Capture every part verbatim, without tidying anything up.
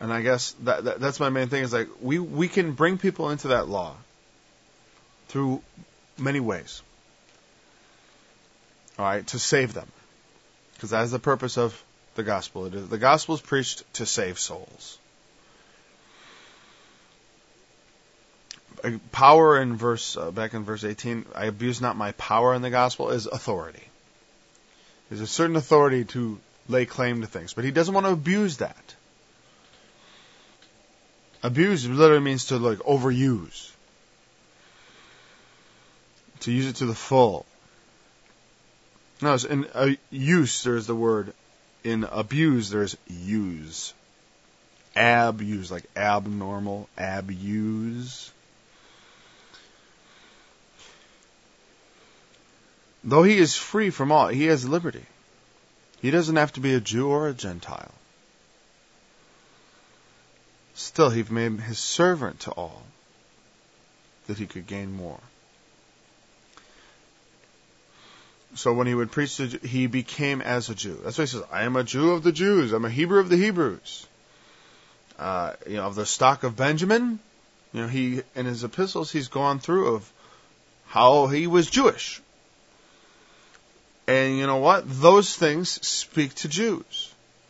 And I guess that, that that's my main thing is like we, we can bring people into that law through many ways. All right, to save them. Because that is the purpose of the gospel. It is, the gospel is preached to save souls. Power in verse, uh, back in verse eighteen, I abuse not my power in the gospel, is authority. There's a certain authority to lay claim to things, but he doesn't want to abuse that. Abuse literally means to like overuse. To use it to the full. No, in uh, use, there's the word. In abuse, there's use. Abuse, like abnormal, abuse. Though he is free from all, he has liberty. He doesn't have to be a Jew or a Gentile. Still, he made his servant to all, that he could gain more. So when he would preach, to, he became as a Jew. That's why he says, I am a Jew of the Jews. I'm a Hebrew of the Hebrews. Uh, you know, of the stock of Benjamin. You know, he in his epistles, he's gone through of how he was Jewish. And you know what? Those things speak to Jews.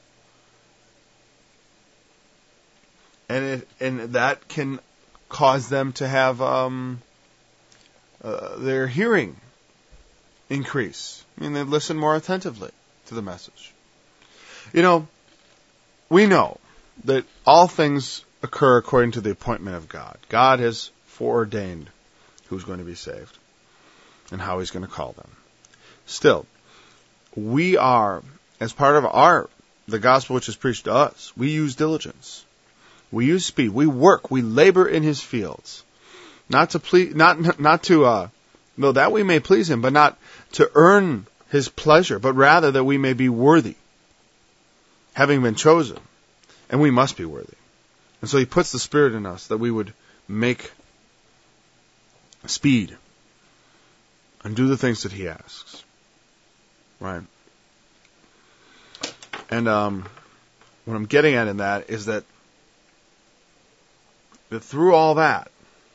And it, and that can cause them to have um, uh, their hearing increase. I mean, they listen more attentively to the message. You know, we know that all things occur according to the appointment of God. God has foreordained who's going to be saved and how he's going to call them. Still, we are, as part of our, the gospel which is preached to us, we use diligence. We use speed. We work. We labor in his fields. Not to please, not, not to, uh, no, that we may please him, but not to earn his pleasure, but rather that we may be worthy, having been chosen. And we must be worthy. And so he puts the Spirit in us that we would make speed and do the things that he asks. Right? And um, what I'm getting at in that is that, that through all that,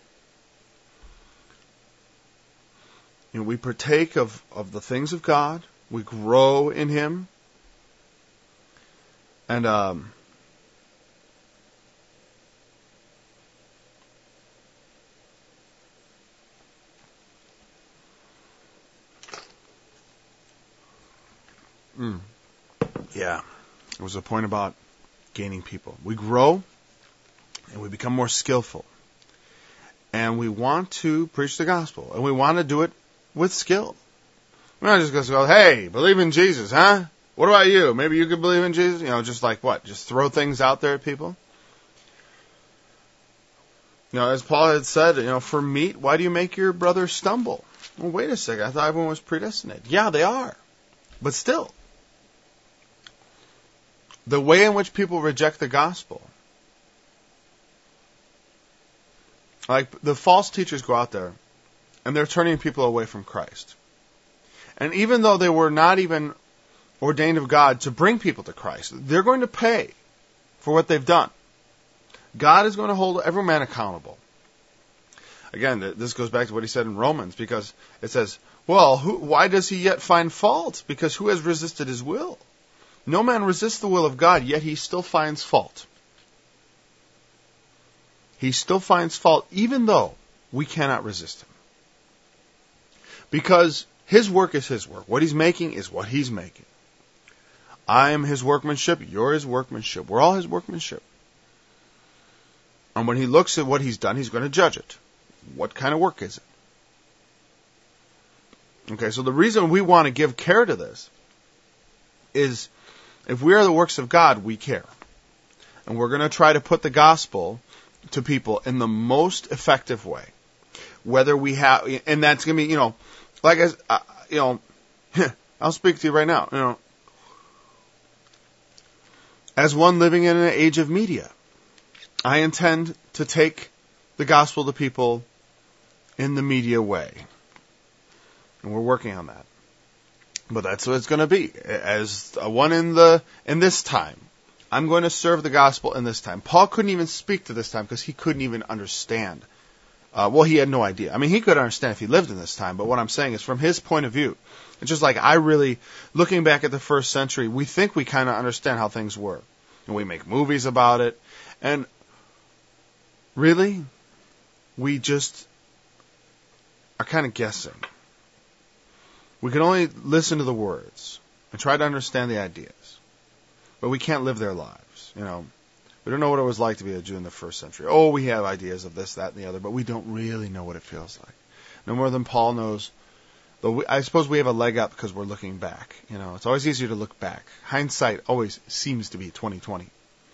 you know, we partake of, of the things of God, we grow in him, and um, Mm. Yeah, it was a point about gaining people. We grow and we become more skillful. And we want to preach the gospel. And we want to do it with skill. We're not just going to go, hey, believe in Jesus, huh? What about you? Maybe you could believe in Jesus? You know, just like what? Just throw things out there at people? You know, as Paul had said, you know, for meat, why do you make your brother stumble? Well, wait a second. I thought everyone was predestinated. Yeah, they are. But still, the way in which people reject the gospel, like the false teachers go out there and they're turning people away from Christ. And even though they were not even ordained of God to bring people to Christ, they're going to pay for what they've done. God is going to hold every man accountable. Again, this goes back to what he said in Romans, because it says, well, who, why does he yet find fault? Because who has resisted his will? No man resists the will of God, yet he still finds fault. He still finds fault, even though we cannot resist him. Because his work is his work. What he's making is what he's making. I am his workmanship, you're his workmanship. We're all his workmanship. And when he looks at what he's done, he's going to judge it. What kind of work is it? Okay, so the reason we want to give care to this is if we are the works of God, we care. And we're going to try to put the gospel to people in the most effective way. Whether we have, and that's going to be, you know, like, as, uh, you know, I'll speak to you right now, you know, as one living in an age of media, I intend to take the gospel to people in the media way. And we're working on that. But that's what it's going to be. As a one in the in this time, I'm going to serve the gospel in this time. Paul couldn't even speak to this time because he couldn't even understand. Uh, well, he had no idea. I mean, he could understand if he lived in this time, but what I'm saying is from his point of view. It's just like I really, looking back at the first century, we think we kind of understand how things were. And we make movies about it. And really, we just are kind of guessing. We can only listen to the words and try to understand the ideas. But we can't live their lives, you know. We don't know what it was like to be a Jew in the first century. Oh, we have ideas of this, that, and the other, but we don't really know what it feels like. No more than Paul knows. Though we, I suppose we have a leg up because we're looking back. You know, it's always easier to look back. Hindsight always seems to be twenty twenty.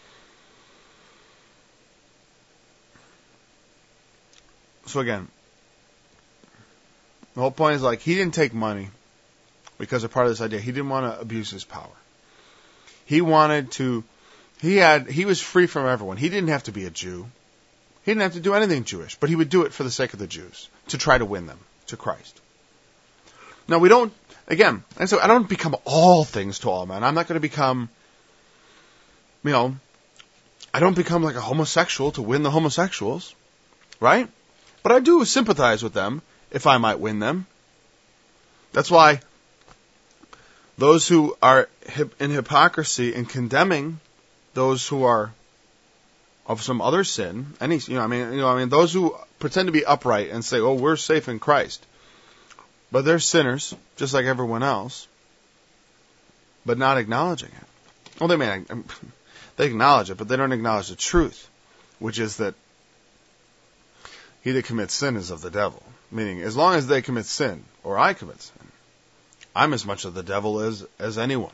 So again, the whole point is like he didn't take money because of part of this idea. He didn't want to abuse his power. He wanted to, he had, he was free from everyone. He didn't have to be a Jew. He didn't have to do anything Jewish, but he would do it for the sake of the Jews, to try to win them to Christ. Now we don't, again, and so I don't become all things to all men. I'm not going to become, you know, I don't become like a homosexual to win the homosexuals, right? But I do sympathize with them if I might win them. That's why those who are in hypocrisy and condemning those who are of some other sin, any, you know, I mean, you know, I mean, those who pretend to be upright and say, "Oh, we're safe in Christ," but they're sinners just like everyone else, but not acknowledging it. Well, they may they acknowledge it, but they don't acknowledge the truth, which is that he that commits sin is of the devil. Meaning, as long as they commit sin or I commit sin, I'm as much of the devil as, as anyone.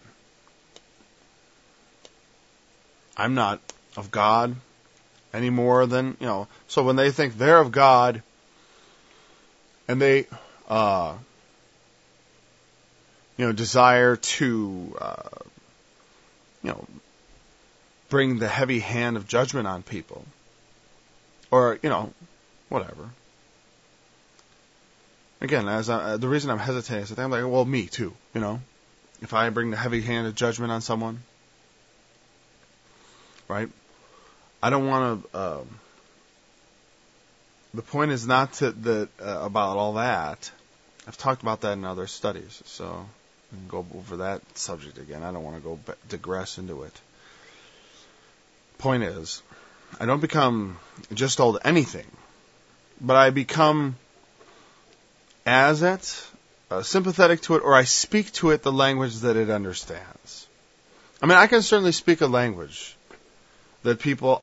I'm not of God any more than, you know, so when they think they're of God and they, uh, you know, desire to, uh, you know, bring the heavy hand of judgment on people or, you know, whatever. Again, as I, the reason I'm hesitating is that I'm like, well, me too, you know. If I bring the heavy hand of judgment on someone, right? I don't want to. Um, the point is not to that uh, about all that. I've talked about that in other studies, so we can go over that subject again. I don't want to go be- digress into it. Point is, I don't become just old anything, but I become as it, uh, sympathetic to it, or I speak to it the language that it understands. I mean, I can certainly speak a language that people